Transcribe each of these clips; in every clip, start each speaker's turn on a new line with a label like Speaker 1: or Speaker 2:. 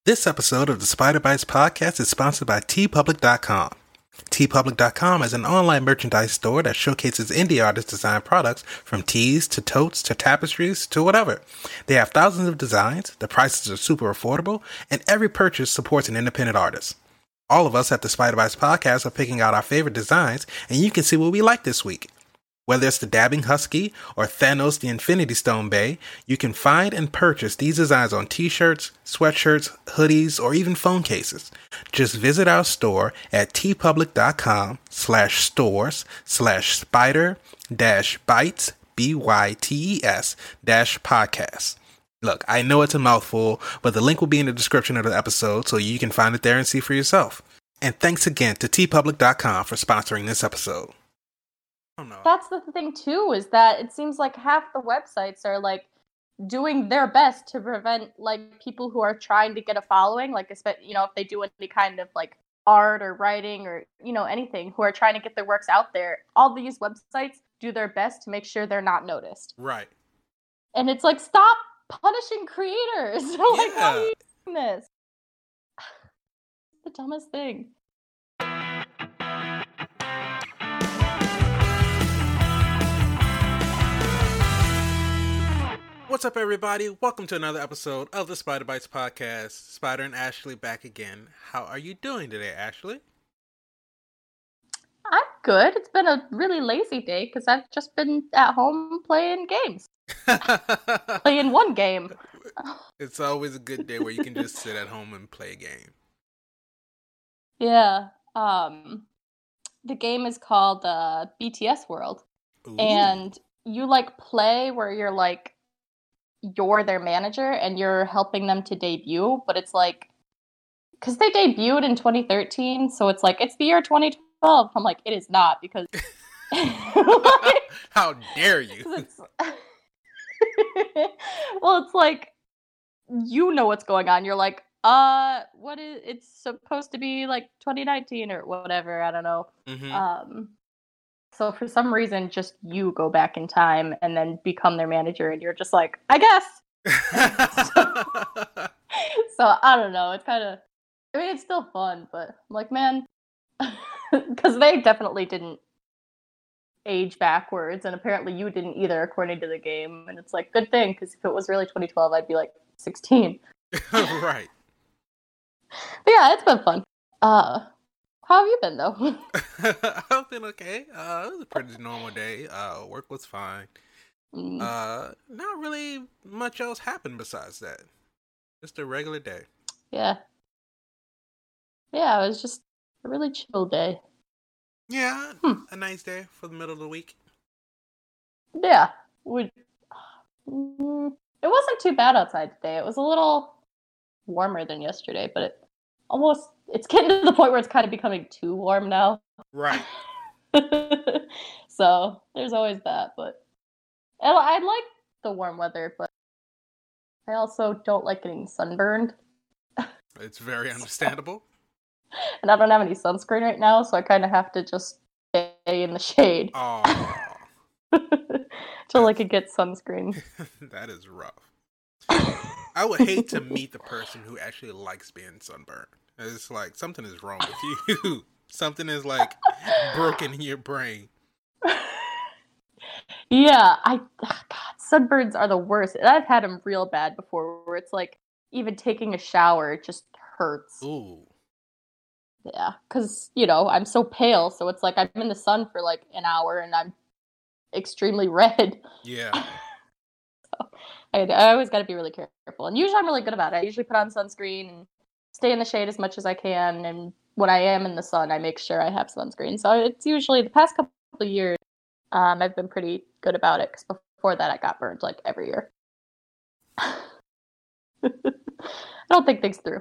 Speaker 1: This episode of the Spider Bites podcast is sponsored by TeePublic.com. TeePublic.com is an online merchandise store that showcases indie artists' design products from tees to totes to tapestries to whatever. They have thousands of designs, the prices are super affordable, and every purchase supports an independent artist. All of us at the Spider Bites podcast are picking out our favorite designs, and you can see what we like this week. Whether it's the Dabbing Husky or Thanos the Infinity Stone Bay, you can find and purchase these designs on t-shirts, sweatshirts, hoodies, or even phone cases. Just visit our store at tpublic.com/stores/spider-bites, BYTES-podcast. Look, I know it's a mouthful, but the link will be in the description of the episode so you can find it there and see for yourself. And thanks again to tpublic.com for sponsoring this episode.
Speaker 2: That's the thing too, is that it seems like half the websites are like doing their best to prevent like people who are trying to get a following, like if they do any kind of like art or writing or anything, who are trying to get their works out there. All these websites do their best to make sure they're not noticed.
Speaker 1: Right.
Speaker 2: And it's like, stop punishing creators. Like, why are you doing this? It's the dumbest thing.
Speaker 1: What's up, everybody? Welcome to another episode of the Spider Bites podcast. Spider and Ashley back again. How are you doing today, Ashley?
Speaker 2: I'm good. It's been a really lazy day because I've just been at home playing games. Playing one game.
Speaker 1: It's always a good day where you can just sit at home and play a game.
Speaker 2: Yeah. The game is called BTS World. Ooh. And you like play where you're like, you're their manager and you're helping them to debut, but it's like, because they debuted in 2013, so it's like, it's the year 2012. I'm like, it is not, because
Speaker 1: like, how dare you?
Speaker 2: Well, it's like, you know what's going on. You're like, what is, it's supposed to be like 2019 or whatever, I don't know. Mm-hmm. So for some reason, just you go back in time and then become their manager, and you're just like, I guess. So I don't know. It's kind of, I mean, it's still fun, but I'm like, man, because they definitely didn't age backwards, and apparently you didn't either, according to the game. And it's like, good thing, because if it was really 2012, I'd be like 16.
Speaker 1: Right.
Speaker 2: But yeah, it's been fun. How have you been, though?
Speaker 1: I've been okay. It was a pretty normal day. Work was fine. Not really much else happened besides that. Just a regular day.
Speaker 2: Yeah. Yeah, it was just a really chill day.
Speaker 1: Yeah, a nice day for the middle of the week.
Speaker 2: Yeah. It wasn't too bad outside today. It was a little warmer than yesterday, but it's getting to the point where it's kind of becoming too warm now.
Speaker 1: Right.
Speaker 2: So there's always that, but I like the warm weather, but I also don't like getting sunburned.
Speaker 1: It's very understandable.
Speaker 2: And I don't have any sunscreen right now, so I kind of have to just stay in the shade.
Speaker 1: Oh.
Speaker 2: Till I could get sunscreen.
Speaker 1: That is rough. I would hate to meet the person who actually likes being sunburned. It's like, something is wrong with you. Something is like broken in your brain.
Speaker 2: Yeah, God, sunburns are the worst. And I've had them real bad before, where it's like, even taking a shower, it just hurts.
Speaker 1: Ooh.
Speaker 2: Yeah, because, I'm so pale, so it's like I'm in the sun for like an hour and I'm extremely red.
Speaker 1: Yeah.
Speaker 2: So I always got to be really careful. And usually I'm really good about it. I usually put on sunscreen and stay in the shade as much as I can. And when I am in the sun, I make sure I have sunscreen. So it's usually the past couple of years, I've been pretty good about it, because before that I got burned like every year. I don't think things through.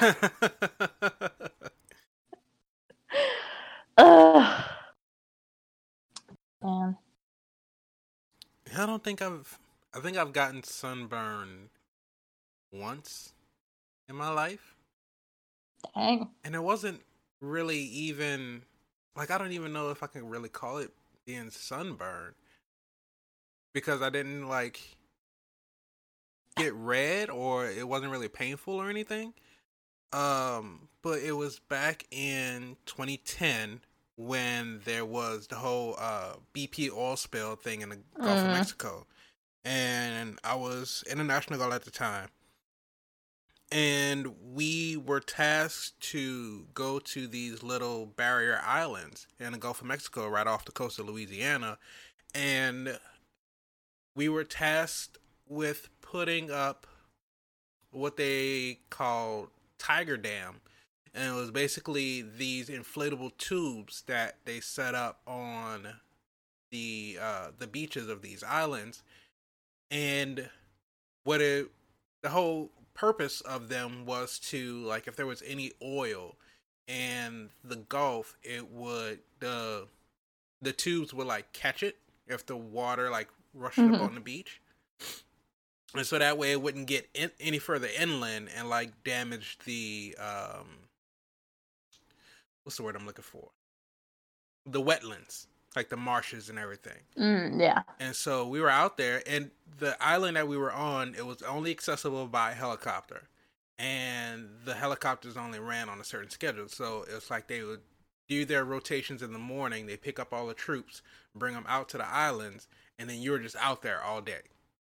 Speaker 2: Man.
Speaker 1: I don't think I think I've gotten sunburned once in my life.
Speaker 2: Dang.
Speaker 1: And it wasn't really even, like, I don't even know if I can really call it being sunburned, because I didn't like get red, or it wasn't really painful or anything. But it was back in 2010 when there was the whole BP oil spill thing in the Gulf of Mexico, and I was in the National Guard at the time, and we were tasked to go to these little barrier islands in the Gulf of Mexico, right off the coast of Louisiana, and we were tasked with putting up what they called Tiger Dam, and it was basically these inflatable tubes that they set up on the beaches of these islands, and the whole purpose of them was to, like, if there was any oil in the Gulf, it would the tubes would like catch it if the water like rushed up on the beach. And so that way it wouldn't get any further inland and like damage the what's the word I'm looking for? The wetlands, like the marshes and everything.
Speaker 2: Yeah.
Speaker 1: And so we were out there, and the island that we were on, it was only accessible by helicopter, and the helicopters only ran on a certain schedule. So it's like they would do their rotations in the morning. They pick up all the troops, bring them out to the islands, and then you were just out there all day.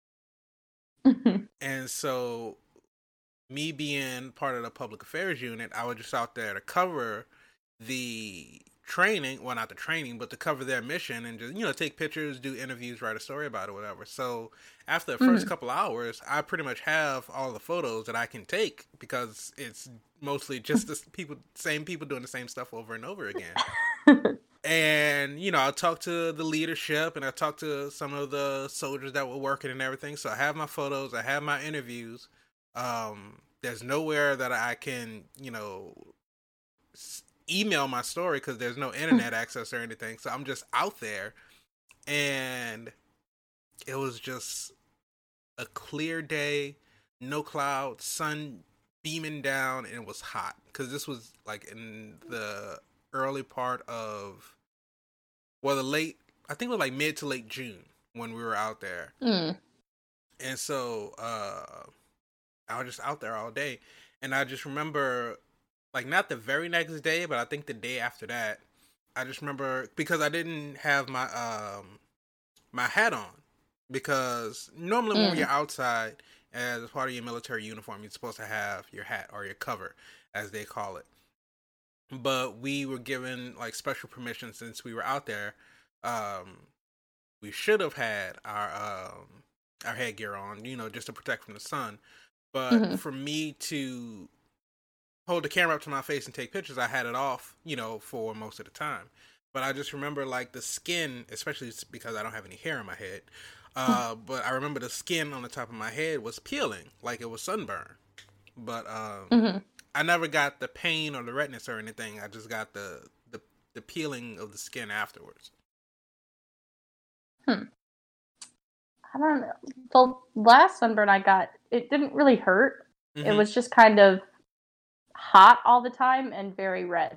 Speaker 1: And so, me being part of the public affairs unit, I was just out there to cover the training. Well, not the training, but to cover their mission and just, take pictures, do interviews, write a story about it, whatever. So, after the first couple hours, I pretty much have all the photos that I can take because it's mostly just the same people doing the same stuff over and over again. And, I talked to the leadership and I talked to some of the soldiers that were working and everything. So I have my photos, I have my interviews. There's nowhere that I can, email my story because there's no internet access or anything. So I'm just out there, and it was just a clear day, no clouds, sun beaming down, and it was hot because this was like in the early part of, I think it was like mid to late June when we were out there. And so I was just out there all day, and I just remember, like, not the very next day, but I think the day after that, I just remember, because I didn't have my my hat on, because normally when you're outside as part of your military uniform, you're supposed to have your hat or your cover, as they call it. But we were given like special permission since we were out there. We should have had our headgear on, just to protect from the sun. But for me to hold the camera up to my face and take pictures, I had it off, for most of the time. But I just remember like the skin, especially because I don't have any hair in my head. But I remember the skin on the top of my head was peeling, like it was sunburn. But I never got the pain or the redness or anything. I just got the peeling of the skin afterwards.
Speaker 2: I don't know. The last sunburn I got, it didn't really hurt. It was just kind of hot all the time and very red.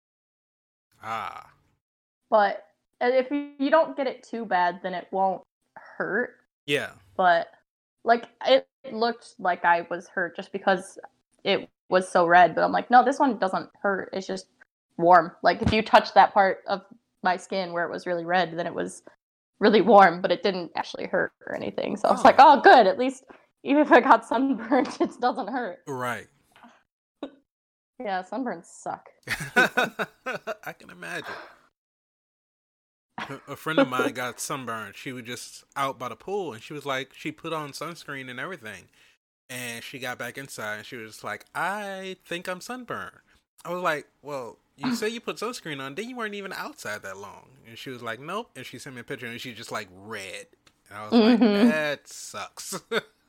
Speaker 2: But if you don't get it too bad, then it won't hurt.
Speaker 1: Yeah.
Speaker 2: But like it looked like I was hurt just because it was so red. But I'm like, no, this one doesn't hurt. It's just warm. Like if you touch that part of my skin where it was really red, then it was really warm, but it didn't actually hurt or anything. So I was like, oh, good. At least even if I got sunburned, it doesn't hurt.
Speaker 1: Right.
Speaker 2: Yeah, sunburns suck.
Speaker 1: I can imagine. A friend of mine got sunburned. She was just out by the pool, and she was like, she put on sunscreen and everything. And she got back inside, and she was like, I think I'm sunburned. I was like, well, you say you put sunscreen on, then you weren't even outside that long. And she was like, nope. And she sent me a picture, and she's just like red. And I was like, that sucks.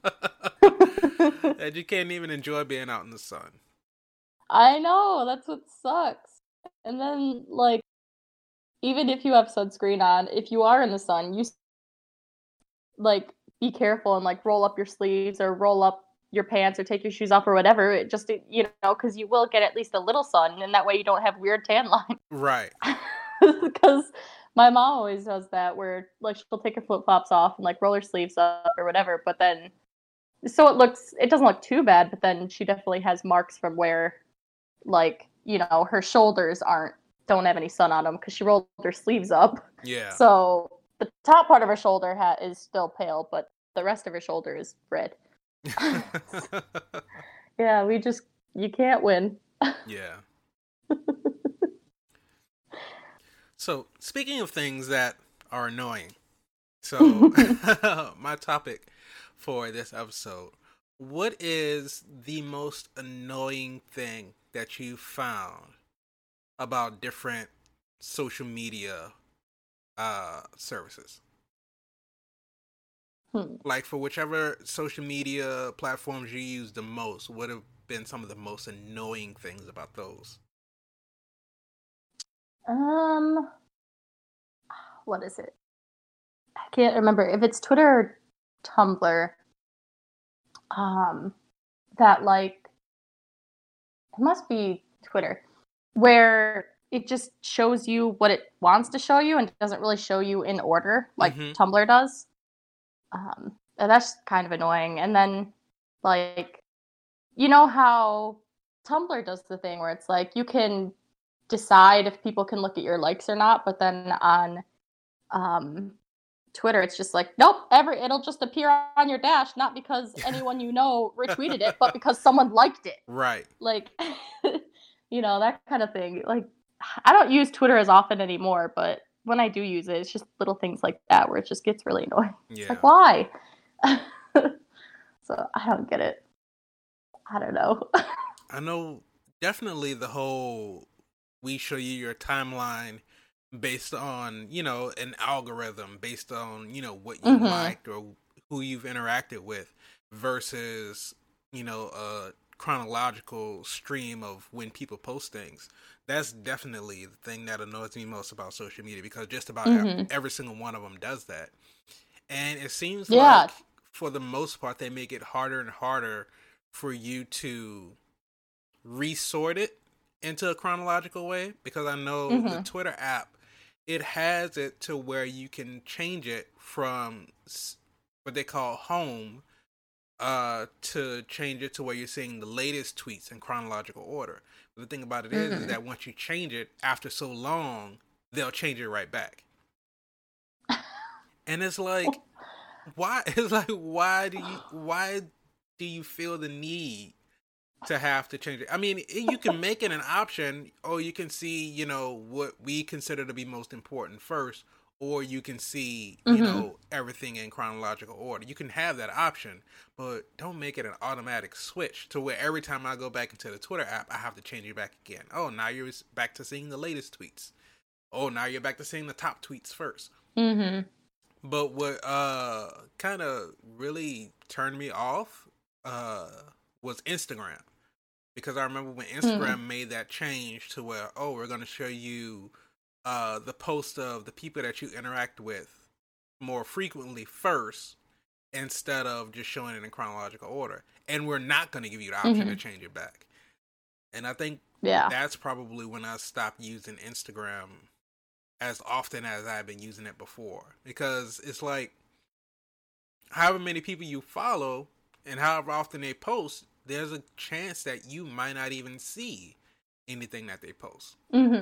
Speaker 1: That you can't even enjoy being out in the sun.
Speaker 2: I know, that's what sucks. And then, like, even if you have sunscreen on, if you are in the sun, you, like, be careful and, like, roll up your sleeves or roll up your pants or take your shoes off or whatever. It just, because you will get at least a little sun, and that way you don't have weird tan lines.
Speaker 1: Right.
Speaker 2: Because my mom always does that, where, like, she'll take her flip-flops off and, like, roll her sleeves up or whatever, but then So it doesn't look too bad, but then she definitely has marks from where, like, you know, her shoulders don't have any sun on them because she rolled her sleeves up.
Speaker 1: Yeah.
Speaker 2: So the top part of her shoulder is still pale, but the rest of her shoulder is red. Yeah, you can't win.
Speaker 1: Yeah. So, speaking of things that are annoying, so my topic for this episode, what is the most annoying thing that you found about different social media services? Like, for whichever social media platforms you use the most, what have been some of the most annoying things about those?
Speaker 2: What is it? I can't remember if it's Twitter or Tumblr. That like it must be Twitter, where it just shows you what it wants to show you and doesn't really show you in order like Tumblr does. And that's kind of annoying. And then, like, you know how Tumblr does the thing where it's like you can decide if people can look at your likes or not, but then on Twitter, it's just like, nope, it'll just appear on your dash, not because anyone you know retweeted it, but because someone liked it.
Speaker 1: Right.
Speaker 2: Like, you know, that kind of thing. Like, I don't use Twitter as often anymore, but when I do use it, it's just little things like that where it just gets really annoying. Yeah. It's like, why? So I don't get it. I don't know.
Speaker 1: I know definitely the whole we show you your timeline based on, you know, an algorithm based on, you know, what you liked or who you've interacted with versus, you know, a chronological stream of when people post things. That's definitely the thing that annoys me most about social media, because just about every single one of them does that. And it seems like for the most part, they make it harder and harder for you to resort it into a chronological way, because I know the Twitter app, it has it to where you can change it from what they call home to change it to where you're seeing the latest tweets in chronological order. But the thing about it is that once you change it, after so long, they'll change it right back. And it's like, why? It's like, why do you feel the need to have to change it? I mean, you can make it an option, or you can see, you know, what we consider to be most important first, or you can see, you know, everything in chronological order. You can have that option, but don't make it an automatic switch to where every time I go back into the Twitter app, I have to change it back again. Oh, now you're back to seeing the latest tweets. Oh, now you're back to seeing the top tweets first. But what kind of really turned me off was Instagram. Because I remember when Instagram made that change to where, oh, we're going to show you the post of the people that you interact with more frequently first, instead of just showing it in chronological order. And we're not going to give you the option to change it back. And I think that's probably when I stopped using Instagram as often as I've been using it before. Because it's like, however many people you follow and however often they post, there's a chance that you might not even see anything that they post.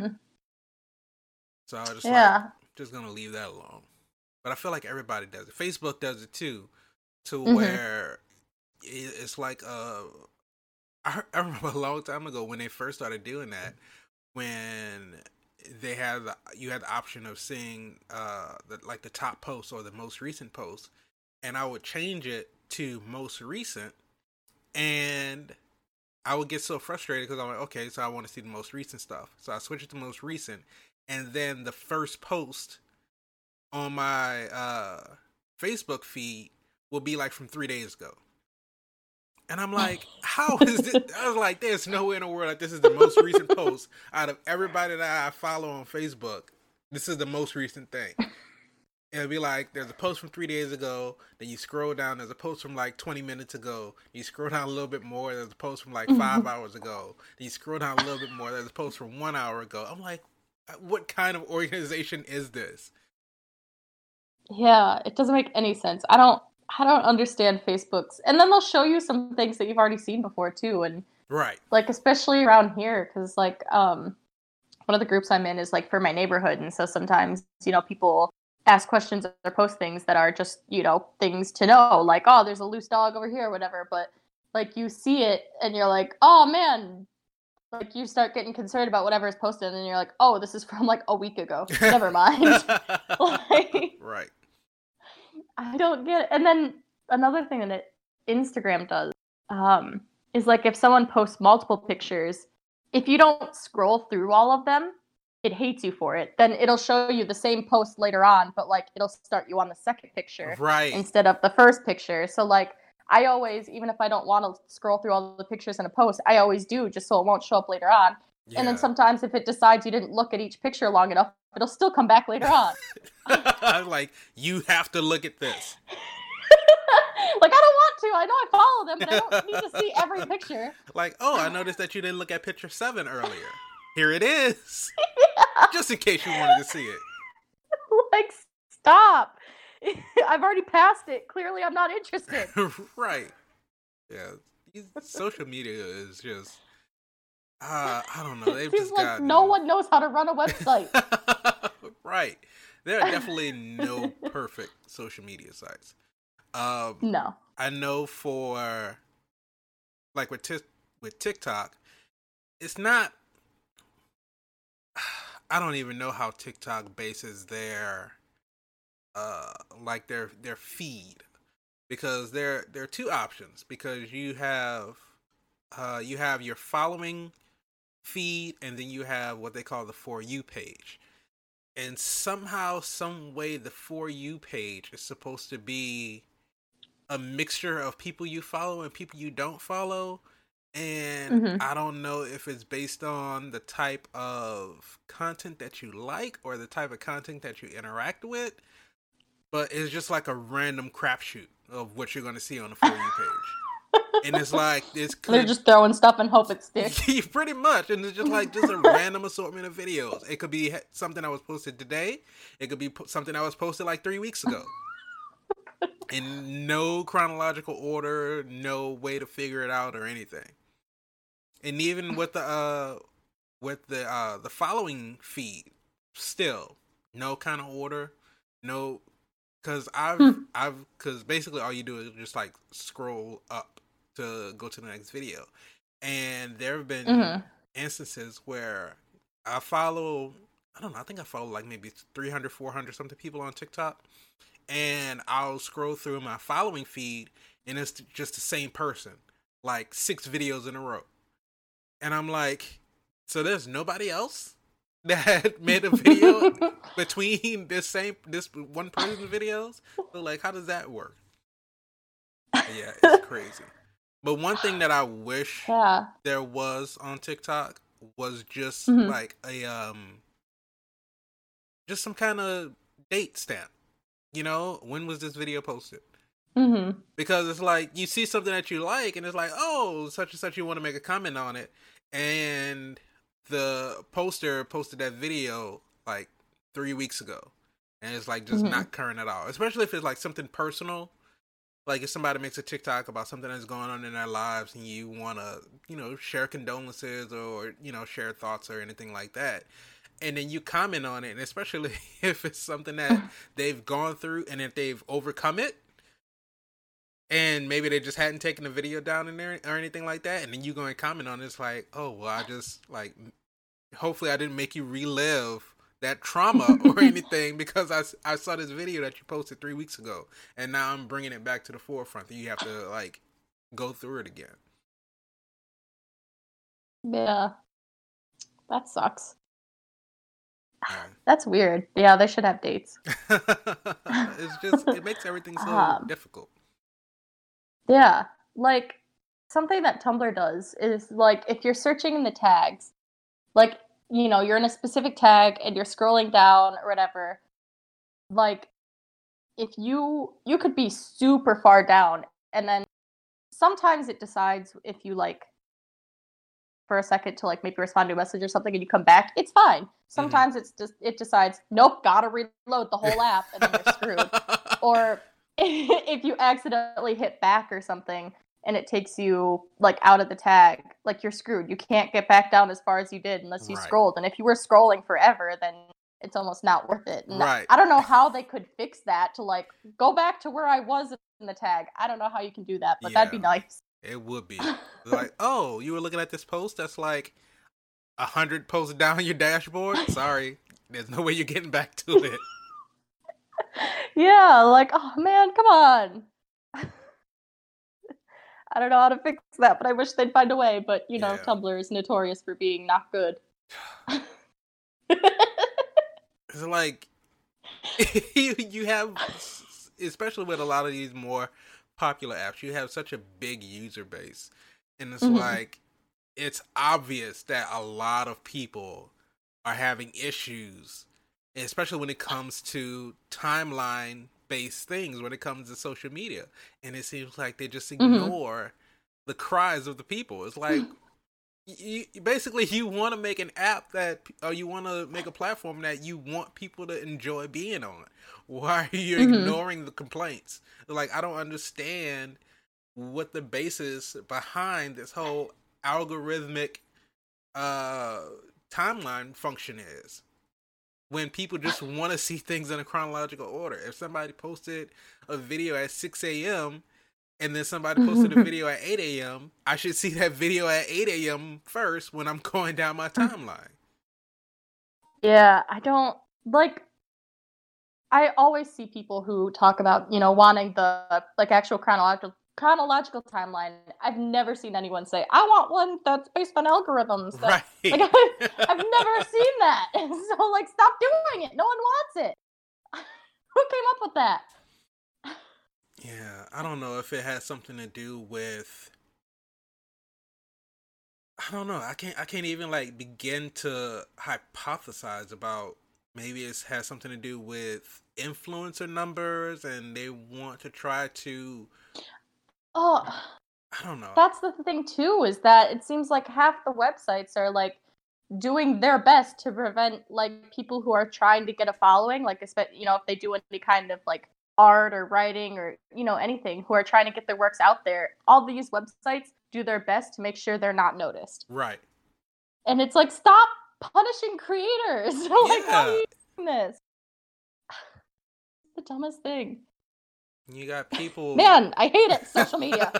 Speaker 1: So I was just gonna leave that alone. But I feel like everybody does it. Facebook does it too, to where it's like I remember a long time ago when they first started doing that, when they had you had the option of seeing the top post or the most recent post, and I would change it to most recent. And I would get so frustrated because I'm like, okay, so I want to see the most recent stuff. So I switch it to most recent. And then the first post on my Facebook feed will be like from 3 days ago. And I'm like, how is this? I was like, there's no way in the world that this is the most recent post out of everybody that I follow on Facebook. This is the most recent thing. It'll be like, there's a post from 3 days ago, then you scroll down, there's a post from like 20 minutes ago, you scroll down a little bit more, there's a post from like 5 hours ago, then you scroll down a little bit more, there's a post from 1 hour ago. I'm like, what kind of organization is this?
Speaker 2: Yeah, it doesn't make any sense. I don't I don't understand Facebook's. And then they'll show you some things that you've already seen before too, and
Speaker 1: right,
Speaker 2: like especially around here, because like one of the groups I'm in is like for my neighborhood, and so sometimes people ask questions or post things that are just things to know, like oh there's a loose dog over here or whatever, but like you see it and you're like oh man, like you start getting concerned about whatever is posted and you're like oh this is from like a week ago, never mind. Like,
Speaker 1: right.
Speaker 2: I don't get it. And then another thing that Instagram does is like if someone posts multiple pictures, if you don't scroll through all of them, it hates you for it. Then it'll show you the same post later on, but like it'll start you on the second picture instead of the first picture. So like I always, even if I don't want to scroll through all the pictures in a post, I always do just so it won't show up later on. Yeah. And then sometimes if it decides you didn't look at each picture long enough, it'll still come back later on.
Speaker 1: Like, you have to look at this.
Speaker 2: Like, I don't want to. I know I follow them, but I don't need to see every picture.
Speaker 1: Like, oh, I noticed that you didn't look at picture 7 earlier. Here it is.
Speaker 2: Yeah.
Speaker 1: Just in case you wanted to see it.
Speaker 2: Like, stop. I've already passed it. Clearly, I'm not interested.
Speaker 1: Right. Yeah. Social media is just... I don't know. They've just got...
Speaker 2: no one knows how to run a website.
Speaker 1: Right. There are definitely no perfect social media sites.
Speaker 2: No.
Speaker 1: I know for... Like, with TikTok, it's not... I don't even know how TikTok bases their... like their feed, because there are two options, because you have your following feed, and then you have what they call the For You page. And somehow, some way, the For You page is supposed to be a mixture of people you follow and people you don't follow. And I don't know if it's based on the type of content that you like or the type of content that you interact with. But it's just like a random crapshoot of what you're going to see on the For You page. And it's like...
Speaker 2: They're just throwing stuff and hope it sticks.
Speaker 1: Pretty much. And it's just like just a random assortment of videos. It could be something that was posted today. It could be something that was posted like 3 weeks ago. In no chronological order, no way to figure it out or anything. And even with the following feed, still no kind of order, no... Because basically all you do is just like scroll up to go to the next video. And there have been instances where I follow, I don't know, I think I follow like maybe 300, 400 something people on TikTok. And I'll scroll through my following feed and it's just the same person, like 6 videos in a row. And I'm like, so there's nobody else that made a video between this one person's videos? So like, how does that work? Yeah, it's crazy. But one thing that I wish there was on TikTok was just like a just some kind of date stamp. You know, when was this video posted? Because it's like you see something that you like and it's like, oh, such and such, you want to make a comment on it, and the poster posted that video like 3 weeks ago, and it's like just not current at all. Especially if it's like something personal, like if somebody makes a TikTok about something that's going on in their lives, and you want to, share condolences or share thoughts or anything like that, and then you comment on it, and especially if it's something that they've gone through and if they've overcome it, and maybe they just hadn't taken the video down in there or anything like that, and then you go and comment on it, it's like, oh, well, I just, like, hopefully I didn't make you relive that trauma or anything, because I saw this video that you posted 3 weeks ago, and now I'm bringing it back to the forefront, and you have to, like, go through it again.
Speaker 2: Yeah. That sucks. That's weird. Yeah, they should have dates.
Speaker 1: It makes everything so difficult.
Speaker 2: Yeah, like, something that Tumblr does is, like, if you're searching in the tags, like, you're in a specific tag and you're scrolling down or whatever, like, if you could be super far down, and then sometimes it decides if you, like, for a second to, like, maybe respond to a message or something and you come back, it's fine. Sometimes it decides, nope, gotta reload the whole app, and then you're screwed. Or if you accidentally hit back or something and it takes you like out of the tag, like you're screwed. You can't get back down as far as you did unless you
Speaker 1: Right.
Speaker 2: scrolled. And if you were scrolling forever, then it's almost not worth it. And
Speaker 1: Right.
Speaker 2: I don't know how they could fix that to like go back to where I was in the tag. I don't know how you can do that, but that'd be nice.
Speaker 1: It would be. Like, oh, you were looking at this post that's like 100 posts down your dashboard? Sorry. There's no way you're getting back to it.
Speaker 2: Yeah, like, oh man, come on. I don't know how to fix that, but I wish they'd find a way. But, you know, Tumblr is notorious for being not good.
Speaker 1: It's like, you have, especially with a lot of these more popular apps, you have such a big user base. And it's like, it's obvious that a lot of people are having issues, especially when it comes to timeline-based things, when it comes to social media. And it seems like they just ignore the cries of the people. It's like, basically, you want to make an app or you want to make a platform that you want people to enjoy being on. Why are you ignoring the complaints? Like, I don't understand what the basis behind this whole algorithmic timeline function is, when people just want to see things in a chronological order. If somebody posted a video at 6 a.m. and then somebody posted a video at 8 a.m., I should see that video at 8 a.m. first when I'm going down my timeline.
Speaker 2: Yeah, I don't, like, I always see people who talk about, you know, wanting the, like, actual chronological timeline. I've never seen anyone say, I want one that's based on algorithms.
Speaker 1: Right.
Speaker 2: Like, I've never seen that. So, like, stop doing it. No one wants it. Who came up with that?
Speaker 1: Yeah, I don't know if it has something to do with, I don't know. I can't even like begin to hypothesize about, maybe it has something to do with influencer numbers and they want to try to,
Speaker 2: I
Speaker 1: don't know.
Speaker 2: That's the thing too, is that it seems like half the websites are like doing their best to prevent like people who are trying to get a following, like, you know, if they do any kind of like art or writing or, you know, anything, who are trying to get their works out there. All these websites do their best to make sure they're not noticed.
Speaker 1: Right.
Speaker 2: And it's like, stop punishing creators. Like, why are you doing this? It's the dumbest thing.
Speaker 1: You got people.
Speaker 2: Man, I hate it. Social media.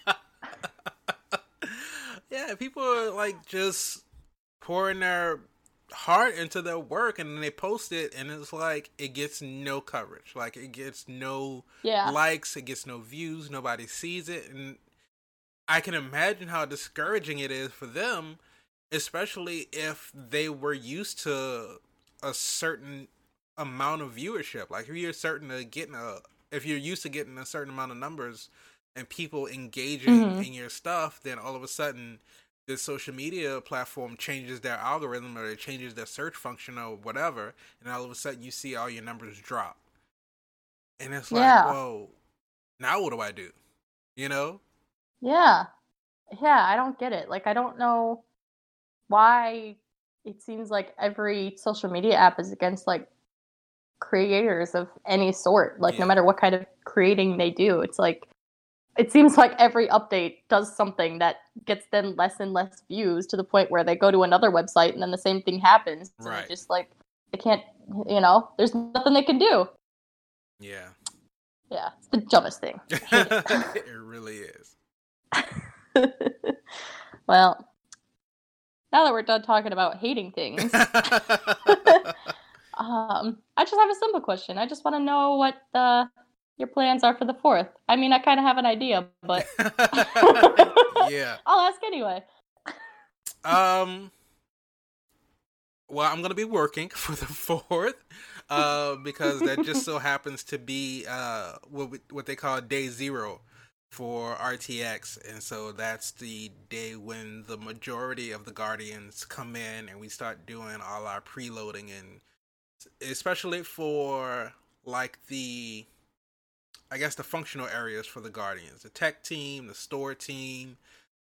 Speaker 1: Yeah, people are like just pouring their heart into their work and then they post it and it's like it gets no coverage. Like it gets no likes, it gets no views, nobody sees it. And I can imagine how discouraging it is for them, especially if they were used to a certain amount of viewership. Like if you're used to getting a certain amount of numbers and people engaging in your stuff, then all of a sudden this social media platform changes their algorithm or it changes their search function or whatever, and all of a sudden you see all your numbers drop. And it's like, whoa, now what do I do? You know?
Speaker 2: Yeah, I don't get it. Like, I don't know why it seems like every social media app is against, like, creators of any sort. Like, no matter what kind of creating they do. It's like, it seems like every update does something that gets then less and less views, to the point where they go to another website and then the same thing happens.
Speaker 1: Right.
Speaker 2: And just, like, they can't, you know, there's nothing they can do.
Speaker 1: Yeah.
Speaker 2: Yeah, it's the dumbest thing.
Speaker 1: It really is.
Speaker 2: Well, now that we're done talking about hating things, I just have a simple question. I just want to know what your plans are for the 4th. I mean, I kind of have an idea, but
Speaker 1: yeah,
Speaker 2: I'll ask anyway.
Speaker 1: Well, I'm gonna be working for the 4th, because that just so happens to be what they call day 0 for RTX, and so that's the day when the majority of the Guardians come in and we start doing all our preloading, and especially for like the functional areas for the Guardians, the tech team, the store team,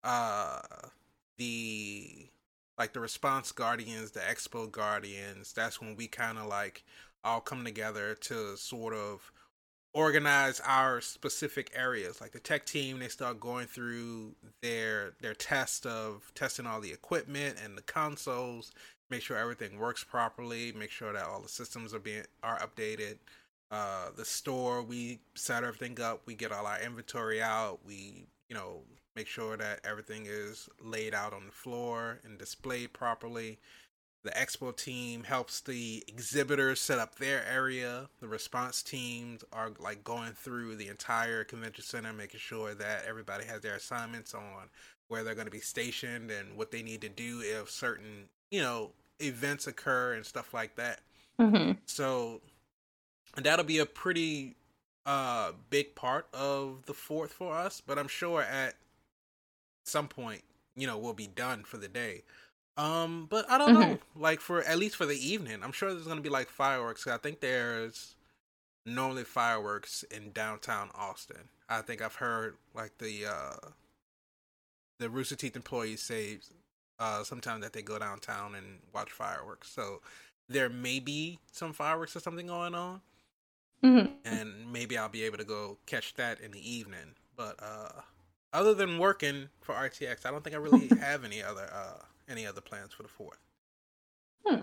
Speaker 1: the response Guardians, the expo Guardians. That's when we kind of like all come together to sort of organize our specific areas. Like the tech team, they start going through their test of testing all the equipment and the consoles, make sure everything works properly, make sure that all the systems are updated. The store, we set everything up, we get all our inventory out, we make sure that everything is laid out on the floor and displayed properly. The expo team helps the exhibitors set up their area. The response teams are like going through the entire convention center, making sure that everybody has their assignments on where they're going to be stationed and what they need to do if certain, events occur and stuff like that.
Speaker 2: Mm-hmm.
Speaker 1: So that'll be a pretty big part of the 4th for us, but I'm sure at some point, we'll be done for the day. But I don't know. Like at least for the evening, I'm sure there's gonna be like fireworks. I think there's normally fireworks in downtown Austin. I think I've heard like the Rooster Teeth employees say sometimes that they go downtown and watch fireworks. So there may be some fireworks or something going on, and maybe I'll be able to go catch that in the evening. But other than working for RTX, I don't think I really have any other plans for the 4th.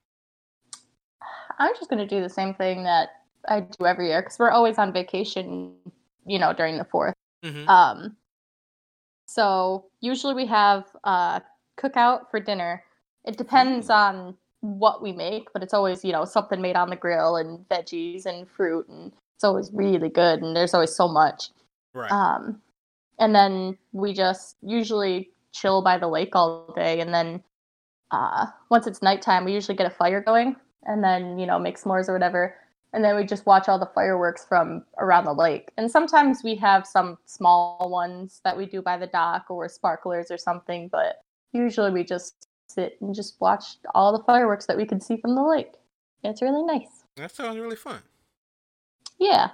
Speaker 2: I'm just going to do the same thing that I do every year because we're always on vacation, during the 4th.
Speaker 1: Mm-hmm.
Speaker 2: So usually we have cookout for dinner. It depends on what we make, but it's always, something made on the grill and veggies and fruit, and it's always really good, and there's always so much.
Speaker 1: Right.
Speaker 2: And then we just usually chill by the lake all day, and then once it's nighttime, we usually get a fire going, and then, make s'mores or whatever, and then we just watch all the fireworks from around the lake. And sometimes we have some small ones that we do by the dock or sparklers or something, but usually we just sit and just watch all the fireworks that we can see from the lake. It's really nice.
Speaker 1: That sounds really fun.
Speaker 2: Yeah.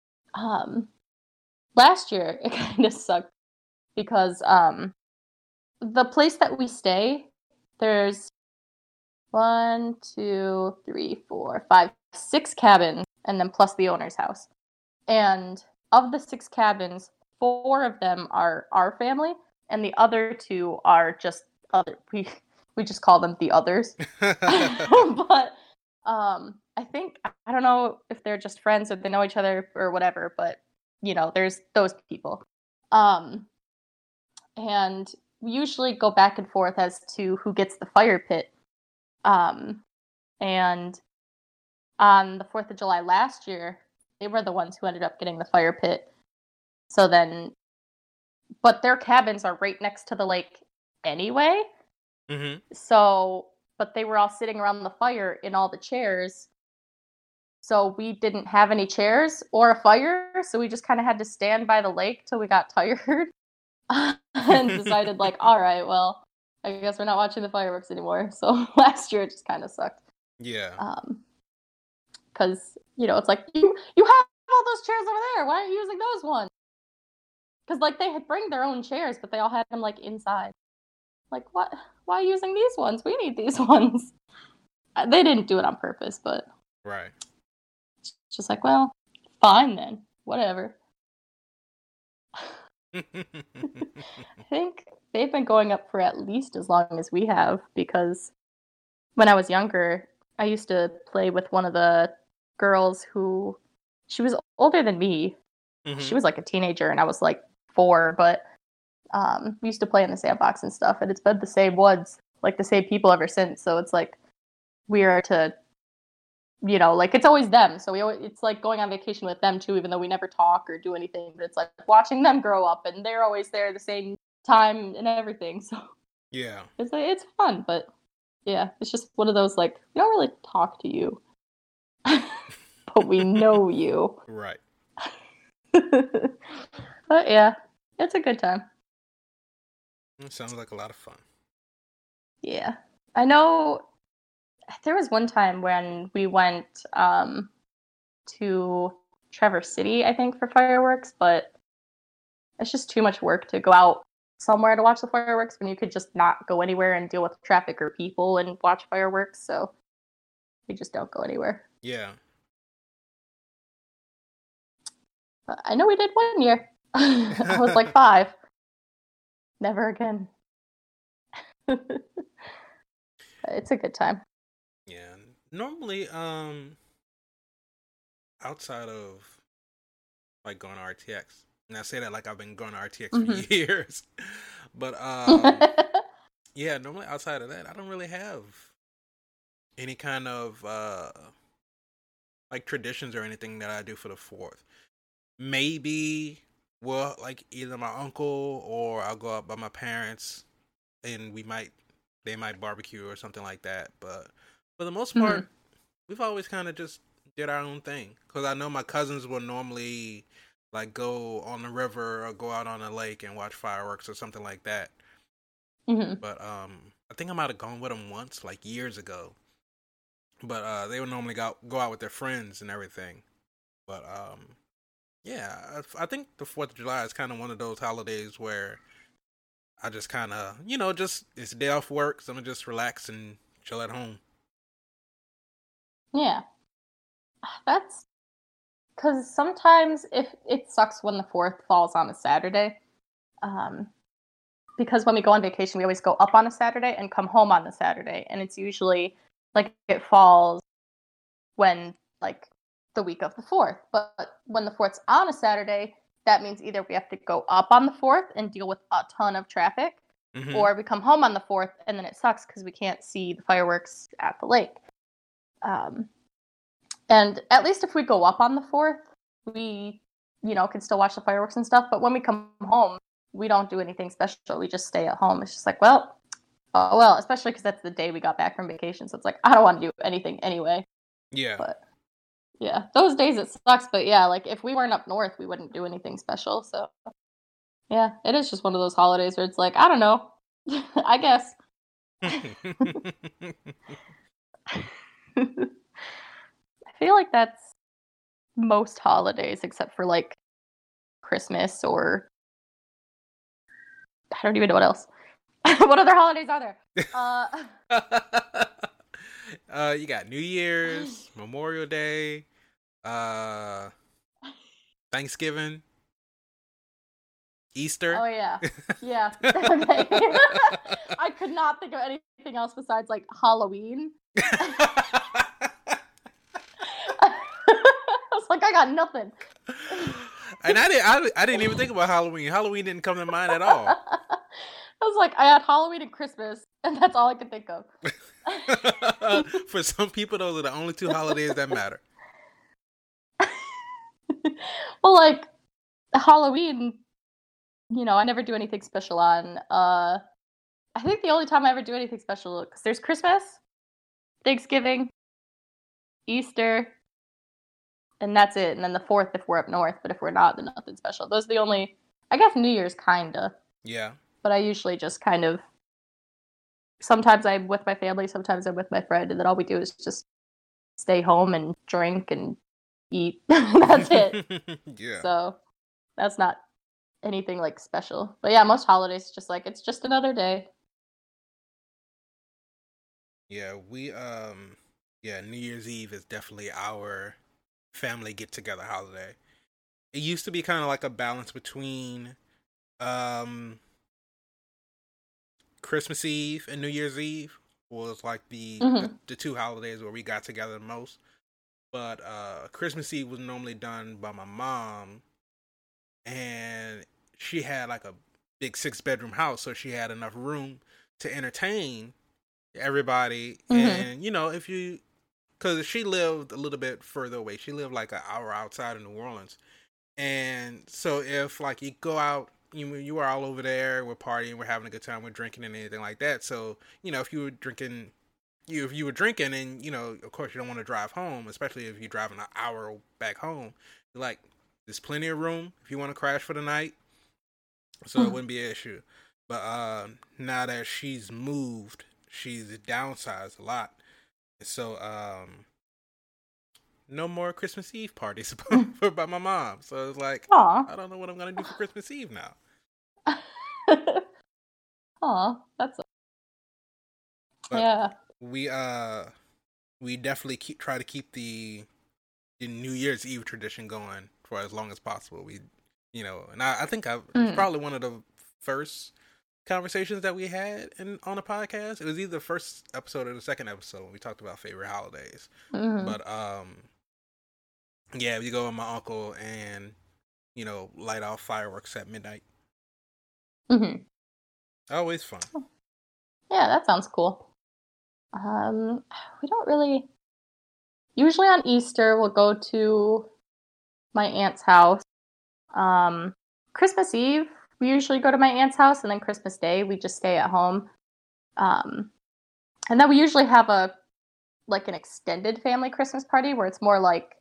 Speaker 2: Last year, it kind of sucked because the place that we stay, there's 1, 2, 3, 4, 5, 6 cabins, and then plus the owner's house. And of the 6 cabins, 4 of them are our family, and the other 2 are just other. We just call them the others. But I think, I don't know if they're just friends or they know each other or whatever, but there's those people. And we usually go back and forth as to who gets the fire pit. And on the 4th of July last year, they were the ones who ended up getting the fire pit. So then, but their cabins are right next to the lake anyway.
Speaker 1: Mm-hmm.
Speaker 2: So, but they were all sitting around the fire in all the chairs. So we didn't have any chairs or a fire. So we just kind of had to stand by the lake till we got tired and decided like, all right, well, I guess we're not watching the fireworks anymore. So last year it just kind of sucked.
Speaker 1: Yeah.
Speaker 2: Because, it's like, you have all those chairs over there. Why aren't you using those ones? Because, like, they had bring their own chairs, but they all had them, like, inside. Like, what? Why are you using these ones? We need these ones. They didn't do it on purpose, but...
Speaker 1: Right.
Speaker 2: It's just like, well, fine then. Whatever. I think they've been going up for at least as long as we have, because when I was younger, I used to play with one of the girls who, she was older than me. Mm-hmm. She was like a teenager and I was like 4, but we used to play in the sandbox and stuff, and it's been the same ones, like the same people ever since. So it's like we are to, like it's always them. So it's like going on vacation with them too, even though we never talk or do anything. But it's like watching them grow up, and they're always there the same time and everything. So
Speaker 1: yeah,
Speaker 2: it's fun, but yeah, it's just one of those like we don't really talk to you, but we know you,
Speaker 1: right?
Speaker 2: But yeah, it's a good time.
Speaker 1: It sounds like a lot of fun.
Speaker 2: Yeah, I know. There was one time when we went to Traverse City, I think, for fireworks, but it's just too much work to go out somewhere to watch the fireworks when you could just not go anywhere and deal with traffic or people and watch fireworks. So we just don't go anywhere.
Speaker 1: Yeah.
Speaker 2: I know we did one year. I was like 5. Never again. It's a good time.
Speaker 1: Yeah. Normally, outside of like going to RTX, and I say that like I've been going to RTX for years, but yeah, normally outside of that, I don't really have any kind of like traditions or anything that I do for the 4th. Maybe, well, like either my uncle or I'll go out by my parents, and they might barbecue or something like that. But for the most part, we've always kind of just did our own thing. Because I know my cousins will normally like go on the river or go out on a lake and watch fireworks or something like that. But I think I might have gone with them once, like years ago. But they would normally go out with their friends and everything. But yeah, I think the 4th of July is kind of one of those holidays where I just kind of, just it's a day off work, so I'm gonna just relax and chill at home.
Speaker 2: Yeah. That's because sometimes if it sucks when the 4th falls on a Saturday. Because when we go on vacation, we always go up on a Saturday and come home on the Saturday. And it's usually like it falls when like the week of the 4th. But when the 4th's on a Saturday, that means either we have to go up on the 4th and deal with a ton of traffic, or we come home on the 4th and then it sucks because we can't see the fireworks at the lake. And at least if we go up on the 4th, we, can still watch the fireworks and stuff. But when we come home, we don't do anything special. We just stay at home. It's just like, well, especially because that's the day we got back from vacation. So it's like, I don't want to do anything anyway.
Speaker 1: Yeah.
Speaker 2: But yeah, those days it sucks. But yeah, like if we weren't up north, we wouldn't do anything special. So yeah, it is just one of those holidays where it's like, I don't know. I guess. I feel like that's most holidays except for like Christmas or I don't even know what else. What other holidays are
Speaker 1: there? You got New Year's, Memorial Day, Thanksgiving, Easter.
Speaker 2: Oh yeah, yeah. Okay. I could not think of anything else besides like Halloween. I was like, I got nothing.
Speaker 1: And I didn't even think about Halloween. Halloween didn't come to mind at all.
Speaker 2: I was like, I had Halloween and Christmas, and that's all I could think of.
Speaker 1: For some people, those are the only 2 holidays that matter.
Speaker 2: Well, like Halloween, I never do anything special on. I think the only time I ever do anything special, because there's Christmas, Thanksgiving, Easter, and that's it. And then the 4th if we're up north, but if we're not, then nothing special. Those are the only, I guess New Year's kinda.
Speaker 1: Yeah.
Speaker 2: But I usually just kind of, sometimes I'm with my family, sometimes I'm with my friend, and then all we do is just stay home and drink and eat. That's it.
Speaker 1: Yeah.
Speaker 2: So that's not anything like special. But yeah, most holidays just like it's just another day.
Speaker 1: Yeah, New Year's Eve is definitely our family get together holiday. It used to be kind of like a balance between Christmas Eve and New Year's Eve was like the 2 holidays where we got together the most. But Christmas Eve was normally done by my mom, and she had like a big 6-bedroom house, so she had enough room to entertain everybody. And if you, because she lived a little bit further away, she lived like an hour outside of New Orleans, and so if like you go out, you were all over there, we're partying, we're having a good time, we're drinking and anything like that. So if you were drinking. If you were drinking and, of course you don't want to drive home, especially if you're driving an hour back home, like, there's plenty of room if you want to crash for the night. So it wouldn't be an issue. But now that she's moved, she's downsized a lot. So no more Christmas Eve parties by my mom. So it's like, I don't know what I'm going to do for Christmas Eve now.
Speaker 2: Aw, that's... But yeah.
Speaker 1: We definitely try to keep the New Year's Eve tradition going for as long as possible. We, and I think it's probably one of the first conversations that we had on the podcast. It was either the first episode or the second episode when we talked about favorite holidays. But yeah, we go with my uncle and light off fireworks at midnight. Always fun.
Speaker 2: Yeah, that sounds cool. We don't really. Usually on Easter, we'll go to my aunt's house. Christmas Eve, we usually go to my aunt's house, and then Christmas Day, we just stay at home. And then we usually have an extended family Christmas party where it's more like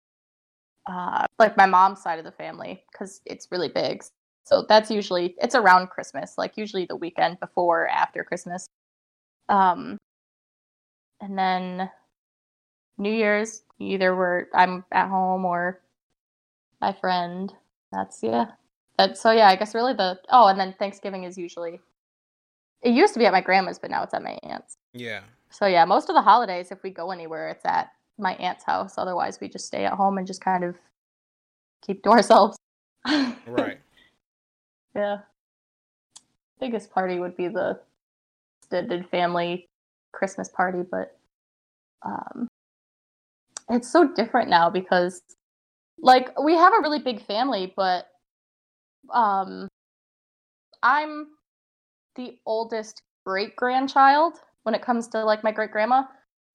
Speaker 2: my mom's side of the family, because it's really big. So that's usually, it's around Christmas, usually the weekend before or after Christmas. And then New Year's, either I'm at home or my friend. I guess really and then Thanksgiving is usually, it used to be at my grandma's, but now it's at my aunt's.
Speaker 1: Yeah.
Speaker 2: So yeah, most of the holidays, if we go anywhere, it's at my aunt's house. Otherwise, we just stay at home and just kind of keep to ourselves.
Speaker 1: Right.
Speaker 2: Yeah. Biggest party would be the extended family Christmas party, but it's so different now because we have a really big family, but I'm the oldest great-grandchild when it comes to my great-grandma.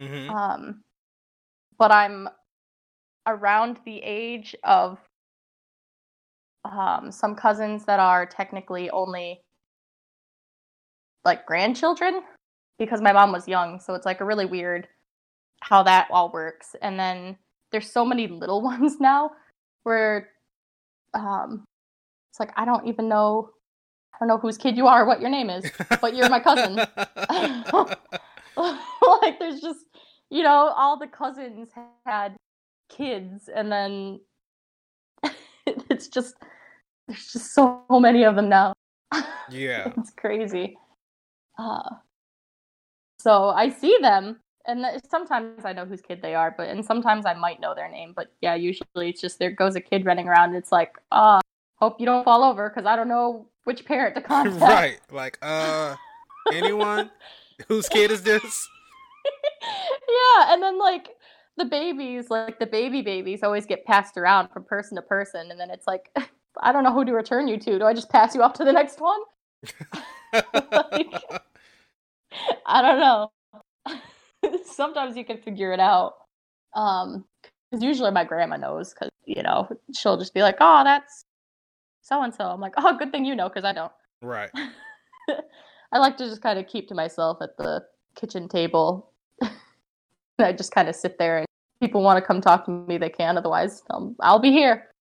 Speaker 2: But I'm around the age of some cousins that are technically only grandchildren, because my mom was young, so it's a really weird how that all works. And then there's so many little ones now where it's I don't know whose kid you are or what your name is, but you're my cousin. There's just, all the cousins had kids, and then there's just so many of them now.
Speaker 1: Yeah.
Speaker 2: It's crazy. So I see them, and sometimes I know whose kid they are, and sometimes I might know their name. But yeah, usually it's just there goes a kid running around, and it's hope you don't fall over, because I don't know which parent to contact.
Speaker 1: Right. Anyone? Whose kid is this?
Speaker 2: Yeah, and then the babies, the baby babies always get passed around from person to person, and then it's I don't know who to return you to. Do I just pass you off to the next one? I don't know. Sometimes you can figure it out. Because usually my grandma knows, because, she'll just be oh, that's so-and-so. I'm oh, good thing you know, because I don't.
Speaker 1: Right.
Speaker 2: I like to just kind of keep to myself at the kitchen table. I just kind of sit there, and people want to come talk to me, they can. Otherwise, I'll be here.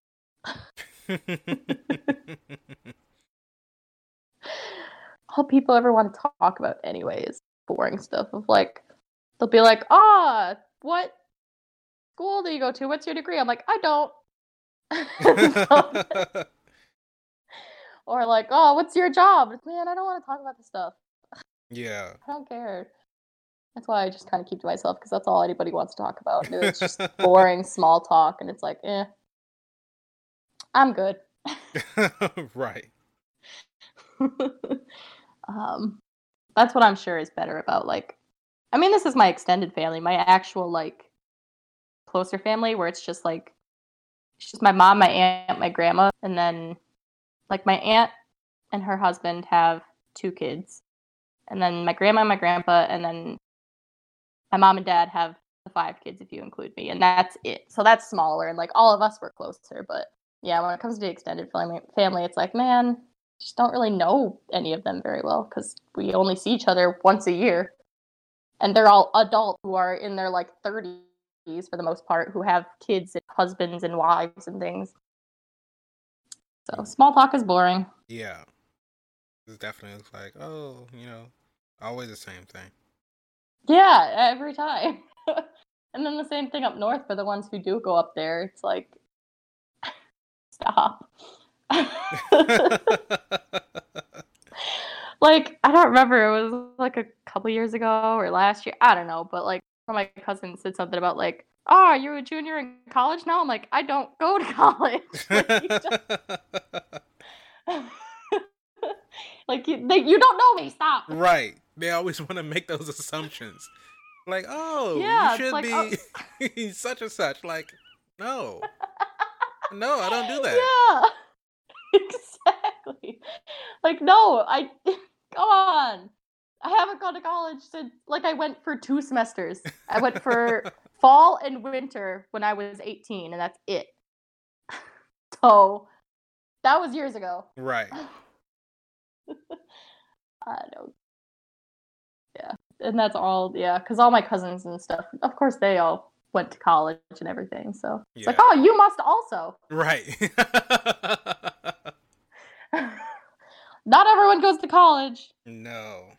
Speaker 2: All people ever want to talk about anyways, boring stuff of they'll be what school do you go to? What's your degree? I'm I don't. Or oh, what's your job? Man, I don't want to talk about this stuff.
Speaker 1: Yeah.
Speaker 2: I don't care. That's why I just kind of keep to myself, because that's all anybody wants to talk about. And it's just boring small talk, and it's I'm good.
Speaker 1: Right.
Speaker 2: That's what I'm sure is better about this is my extended family, my actual closer family, where it's just it's just my mom, my aunt, my grandma, and then my aunt and her husband have 2 kids, and then my grandma and my grandpa, and then my mom and dad have the 5 kids if you include me, and that's it. So that's smaller, and all of us were closer. But yeah, when it comes to the extended family, it's man, just don't really know any of them very well, because we only see each other once a year, and they're all adults who are in their 30s for the most part, who have kids and husbands and wives and things. So small talk is boring.
Speaker 1: Yeah, it's definitely always the same thing.
Speaker 2: Yeah, every time. And then the same thing up north for the ones who do go up there. It's stop. I don't remember, it was a couple years ago or last year, I don't know, but my cousin said something about oh, you're a junior in college now? I'm like, I don't go to college. Like, you don't know me. Stop.
Speaker 1: Right. They always want to make those assumptions. Like, oh, you
Speaker 2: Yeah, it's
Speaker 1: should
Speaker 2: like,
Speaker 1: be such and such. Like, no. No, I don't do
Speaker 2: that. Yeah. Exactly. Like, no, come on. I haven't gone to college since, like, I went for 2 semesters. I went for fall and winter when I was 18, and that's it. So, that was years ago.
Speaker 1: Right.
Speaker 2: I don't. Yeah. And that's all, yeah, because all my cousins and stuff, of course, they all went to college and everything. So, it's like, oh, you must also.
Speaker 1: Right.
Speaker 2: Not everyone goes to college.
Speaker 1: No.